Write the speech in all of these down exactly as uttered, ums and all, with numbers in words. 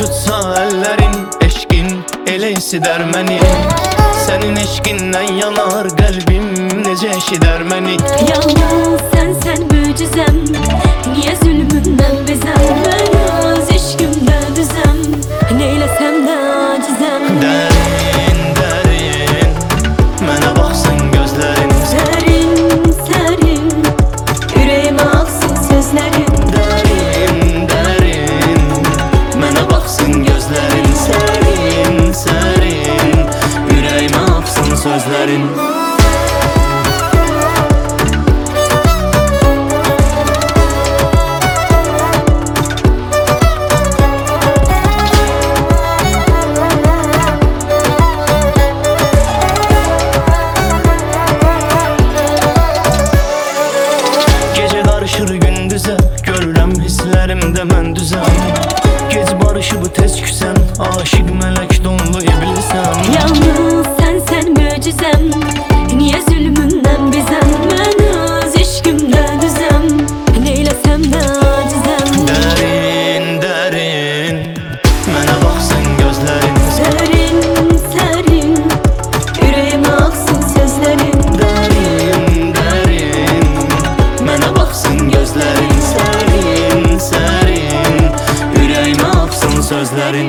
tutsa ellerin, eşkin elə isider məni. Senin eşkindən yanar qəlbim, necə eşidər məni. Yalnız sen sen möcüzem, niye zulmünden bezem? Ben öz eşkimde düzem, neylesem de acizem. Dərin, dərin, mənə baxsın gözlərin. Serin, serin, yüreğime aksın sözlerin. Dərin, dərin, mənə baxsın gözlərin. Sərin, sərin, ürəyimə aksın sözlərin. Gündüzə görürəm hisslərimdə mən düzəm. Gec barışıb tez küsən, aşık mələk donlu iblisəm. Yalnız sen sen möcüzem, niye zulmünden bezem? Ben öz eşkimde düzem, neylesem de acizem. Dərin, dərin, mənə baxsın gözlərin. Serin, serin, yüreğime aksın sözlerin. Dərin, dərin, mənə baxsın gözlərin. Sərin, sərin, ürəyimə aksın sözlərin.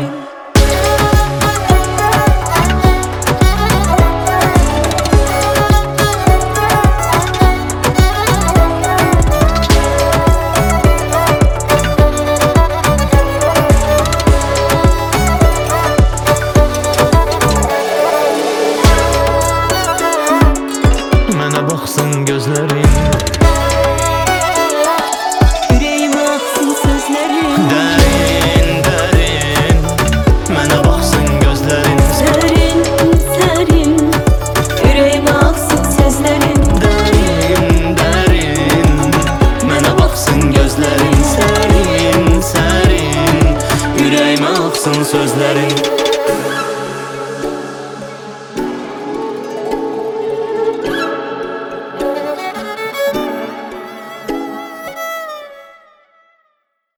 Mənə baxsın gözlərin. Yüreğime aksın sözlerin. Dərin, dərin, mənə baxsın gözlərin. Serin, serin, yüreğime aksın sözlerin. Dərin, dərin, mənə baxsın gözlərin. Sərin, sərin, ürəyimə aksın sözlərin.